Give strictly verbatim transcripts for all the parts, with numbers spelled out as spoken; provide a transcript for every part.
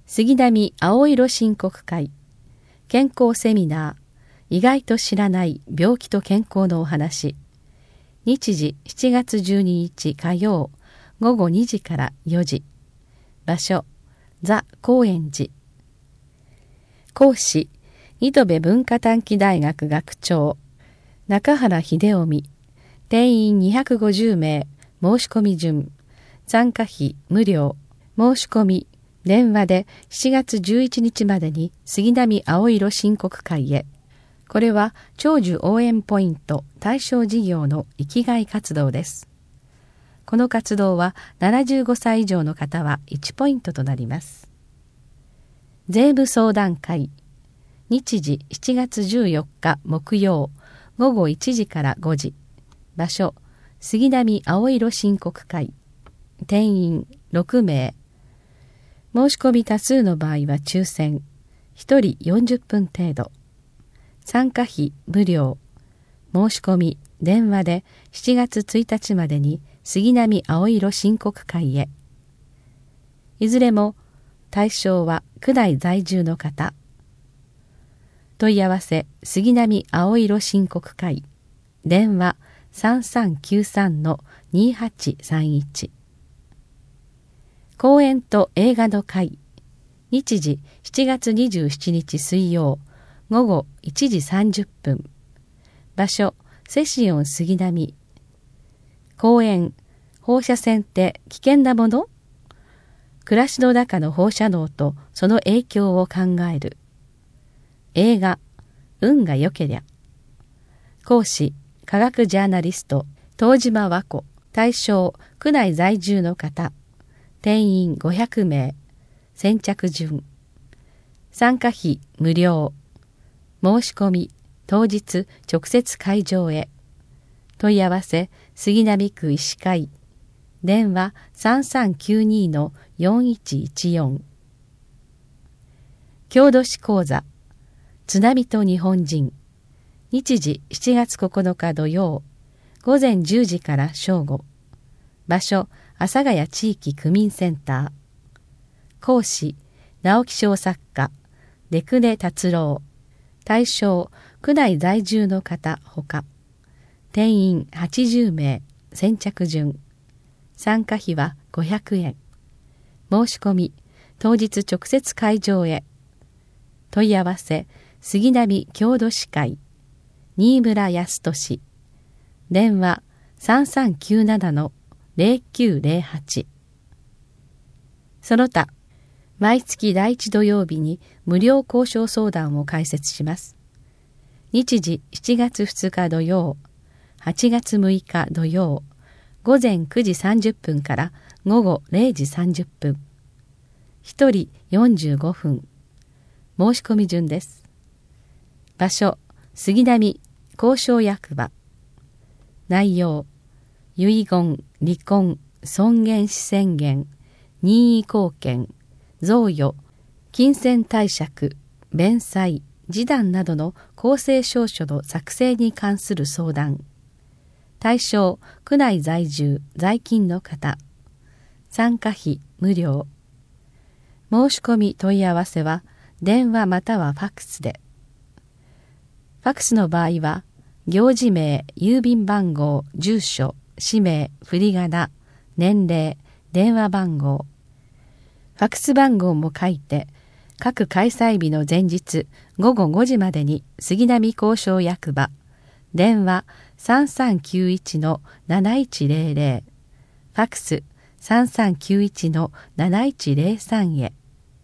杉並青色申告会健康セミナー、意外と知らない病気と健康のお話。日時しちがつじゅうににち火曜ごごにじからよじ。場所ザ・高円寺。講師新渡戸文化短期大学学長中原秀臣。定員にひゃくごじゅうめい。申し込み順。参加費無料。申し込み電話でしちがつじゅういちにちまでに杉並青色申告会へ。これは長寿応援ポイント対象事業の生きがい活動です。この活動はななじゅうごさい以上の方はいちポイントとなります。税務相談会。日時しちがつじゅうよっか木曜ごごいちじからごじ。場所杉並青色申告会。定員ろくめい。申し込み多数の場合は抽選。ひとりよんじゅっぷん程度。参加費無料。申し込み電話でしちがつついたちまでに杉並青色申告会へ。いずれも対象は区内在住の方。問い合わせ杉並青色申告会。電話さんさんきゅうさんのにはちさんいち。講演と映画の会。日時しちがつにじゅうしちにち水曜ごごいちじさんじゅっぷん。場所セシオン杉並。講演放射線って危険なもの？暮らしの中の放射能とその影響を考える。映画運が良けりゃ。講師科学ジャーナリスト東島和子。対象区内在住の方。定員ごひゃくめい。先着順。参加費無料。申し込み当日直接会場へ。問い合わせ杉並区医師会。電話さんさんきゅうにのよんいちいちよん。郷土史講座津波と日本人。日時しちがつここのか土曜ごぜんじゅうじから正午。場所阿佐ヶ谷地域区民センター。講師直木賞作家出久根達郎。対象区内在住の方ほか。定員はちじゅうめい。先着順。参加費はごひゃくえん。申し込み当日直接会場へ。問い合わせ杉並郷土史会新村康俊。電話さんさんきゅうななのぜろきゅうぜろはち。その他毎月だいいち土曜日に無料交渉相談を開設します。日時しちがつふつか土曜はちがつむいか土曜ごぜんくじさんじゅっぷんからごごれいじさんじゅっぷん。ひとりよんじゅうごふん。申し込み順です。場所杉並公証役場。内容遺言、離婚、尊厳死宣言、任意後見、贈与、金銭貸借、弁済、示談などの公正証書の作成に関する相談。対象区内在住在勤の方。参加費無料。申し込み問い合わせは電話またはファックスで。ファックスの場合は行事名、郵便番号、住所、氏名、振り仮名、年齢、電話番号。ファックス番号も書いて各開催日の前日ごごごじまでに杉並公証役場。電話さんさんきゅういちのなないちぜろぜろ。ファックスさんさんきゅういちのなないちぜろさんへ。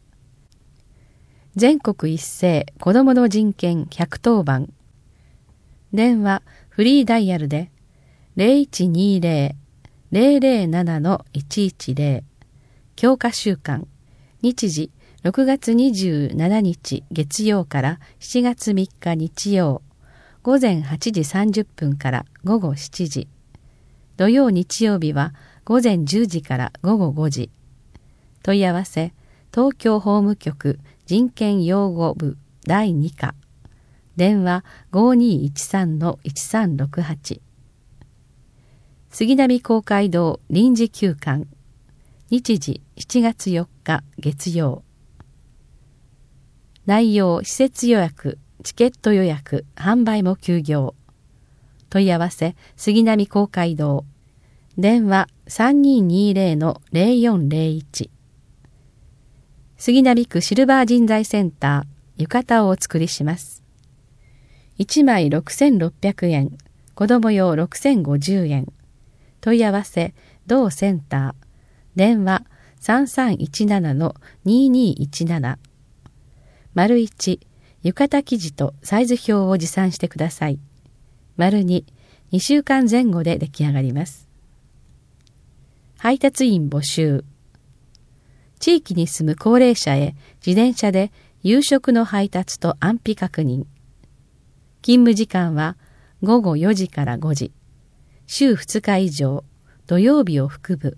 全国一斉子どもの人権ひゃくとおばん。電話フリーダイヤルでぜろいちにぜろ ぜろぜろななのいちいちぜろ。教科週間。日時ろくがつにじゅうしちにち月曜からしちがつみっか日曜ごぜんはちじさんじゅっぷんからごごしちじ。土曜日曜日はごぜんじゅうじからごごごじ。問い合わせ東京法務局人権擁護部だいにか。電話ごにいちさんのいちさんろくはち。杉並公会堂臨時休館。日時しちがつよっか月曜。 内容、施設予約、チケット予約、販売も休業。問い合わせ、杉並公会堂。電話 さんにーにーぜろ のぜろよんぜろいち。杉並区シルバー人材センター、浴衣をお作りします。いちまいろくせんろっぴゃくえん、子供用ろくせんごじゅうえん。問い合わせ、同センター。電話さんさんいちななのにーにーいちなな。丸いち、浴衣生地とサイズ表を持参してください。丸に、にしゅうかんぜん後で出来上がります。配達員募集。地域に住む高齢者へ自転車で夕食の配達と安否確認。勤務時間はごごよじからごじ。週ふつか以上、土曜日を含む。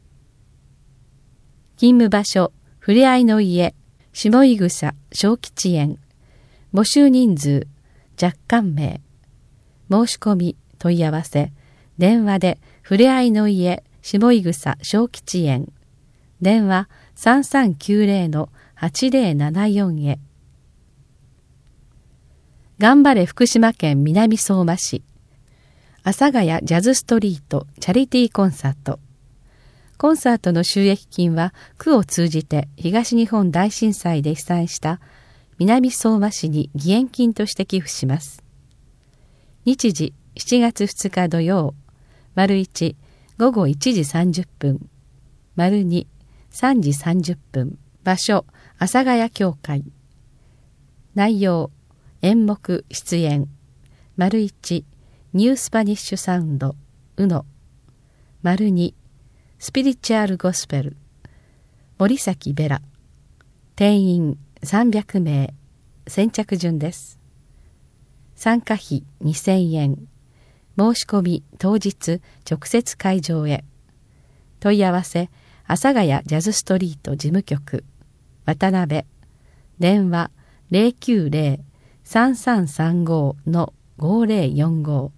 勤務場所、ふれあいの家、下井草小吉園。募集人数、若干名。申し込み、問い合わせ。電話で、ふれあいの家、下井草小吉園。電話さんさんきゅうぜろのはちぜろななよんへ。頑張れ福島県南相馬市。阿佐ヶ谷ジャズストリートチャリティーコンサート。コンサートの収益金は区を通じて東日本大震災で被災した南相馬市に義援金として寄付します。日時しちがつふつか土曜、丸いち、ごごいちじさんじゅっぷん、丸に、さんじさんじゅっぷん、場所、阿佐ヶ谷教会。内容、演目、出演、丸いち、ニュースパニッシュサウンド、うの、丸に、スピリチュアルゴスペル、森崎ベラ。定員さんびゃくめい、先着順です。参加費にせんえん。申し込み当日直接会場へ。問い合わせ、阿佐ヶ谷ジャズストリート事務局、渡辺。電話ぜろきゅうぜろ さんさんさんごのごぜろよんご。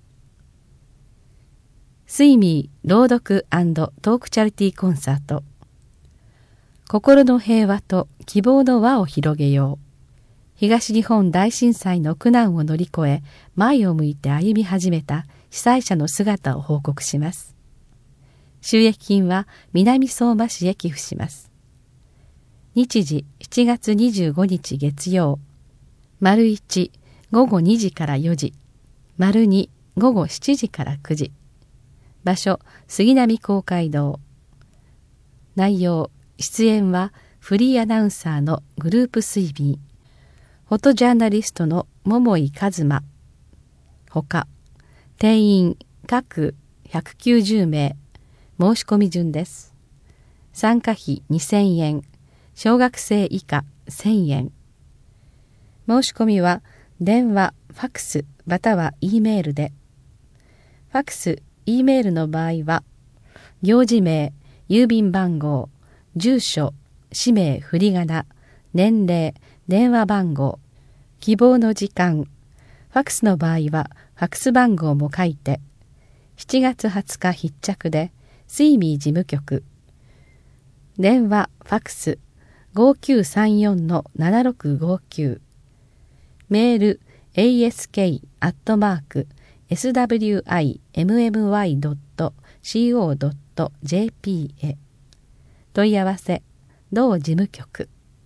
スイミー朗読&トークチャリティーコンサート。心の平和と希望の輪を広げよう。東日本大震災の苦難を乗り越え、前を向いて歩み始めた被災者の姿を報告します。収益金は南相馬市へ寄付します。日時しちがつにじゅうごにち月曜、丸いち、ごごにじからよじ、丸に、ごごしちじからくじ。場所、杉並公会堂。内容、出演はフリーアナウンサーのグループスイミー。フォトジャーナリストの桃井一馬。ほか、定員各ひゃくきゅうじゅうめい。申し込み順です。参加費にせんえん。小学生以下せんえん。申し込みは電話、ファクスまたは E メールで。ファクス、E メールの場合は、行事名、郵便番号、住所、氏名、振り仮名、年齢、電話番号、希望の時間。ファクスの場合はファクス番号も書いて、しちがつはつか必着で、スイミー事務局。電話、ファクス、ごきゅうさんよんのななろくごきゅう。メール、エーエスケー アットマーク、エスダブリューアイエムエムワイ ドット シーオー ドット ジェーピー へ。問い合わせ、同事務局。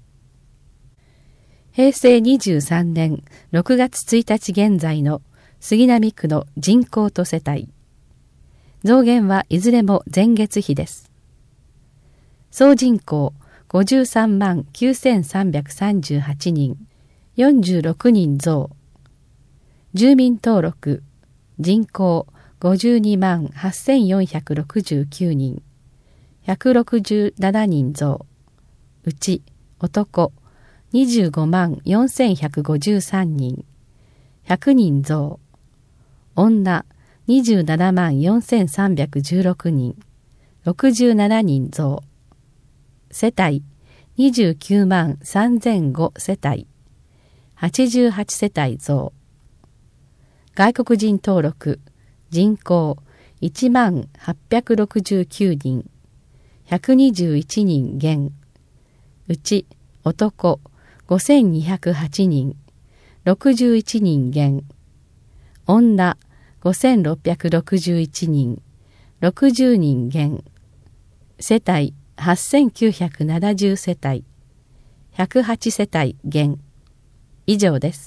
へいせいにじゅうさんねんろくがつついたち現在の杉並区の人口と世帯。増減はいずれも前月比です。総人口ごじゅうさんまんきゅうせんさんびゃくさんじゅうはちにん、よんじゅうろくにん増。住民登録、人口ごじゅうにまんはっせんよんひゃくろくじゅうきゅうにん、ひゃくろくじゅうななにん増。うち男にじゅうごまんよんせんひゃくごじゅうさんにん、ひゃくにん増。女にじゅうななまんよんせんさんびゃくじゅうろくにん、ろくじゅうななにん増。世帯にじゅうきゅうまんさんぜんご世帯、はちじゅうはちせたい増。外国人登録、人口いちまんはっぴゃくろくじゅうきゅうにん、ひゃくにじゅういちにん減。うち男ごせんにひゃくはちにん、ろくじゅういちにん減。女ごせんろっぴゃくろくじゅういちにん、ろくじゅうにん減。世帯はっせんきゅうひゃくななじゅう世帯、ひゃくはち世帯減。以上です。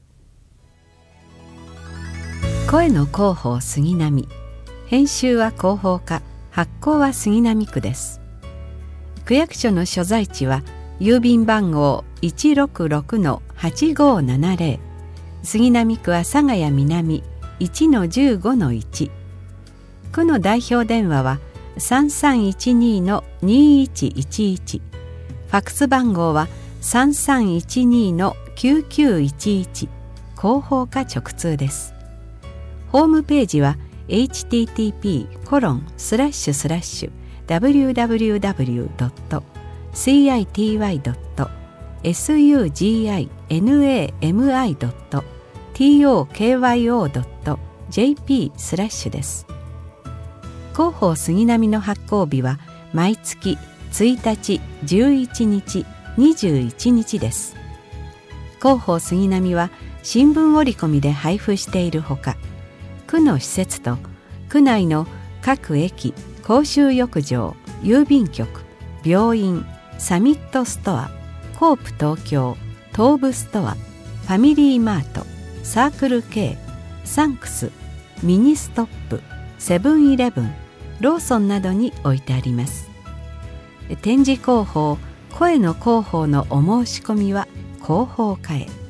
声の広報杉並、編集は広報課、発行は杉並区です。区役所の所在地は郵便番号 いちろくろくのはちごーななぜろ、杉並区阿佐ヶ谷南 いちのじゅうごのいち、区の代表電話はさんさんいちにのにいちいちいち、ファックス番号はさんさんいちにのきゅうきゅういちいち、広報課直通です。ホームページは エイチティーティーピーコロンスラッシュスラッシュダブリューダブリューダブリュードットシーアイティーワイドットエスユージーアイエヌエーエムアイドットティーオーケーワイオードットジェーピースラッシュです。広報杉並の発行日は毎月ついたち、じゅういちにち、にじゅういちにちです。広報杉並は新聞折り込みで配布しているほか、区の施設と区内の各駅、公衆浴場、郵便局、病院、サミットストア、コープ東京、東武ストア、ファミリーマート、サークル K、サンクス、ミニストップ、セブンイレブン、ローソンなどに置いてあります。展示広報、声の広報のお申し込みは広報課へ。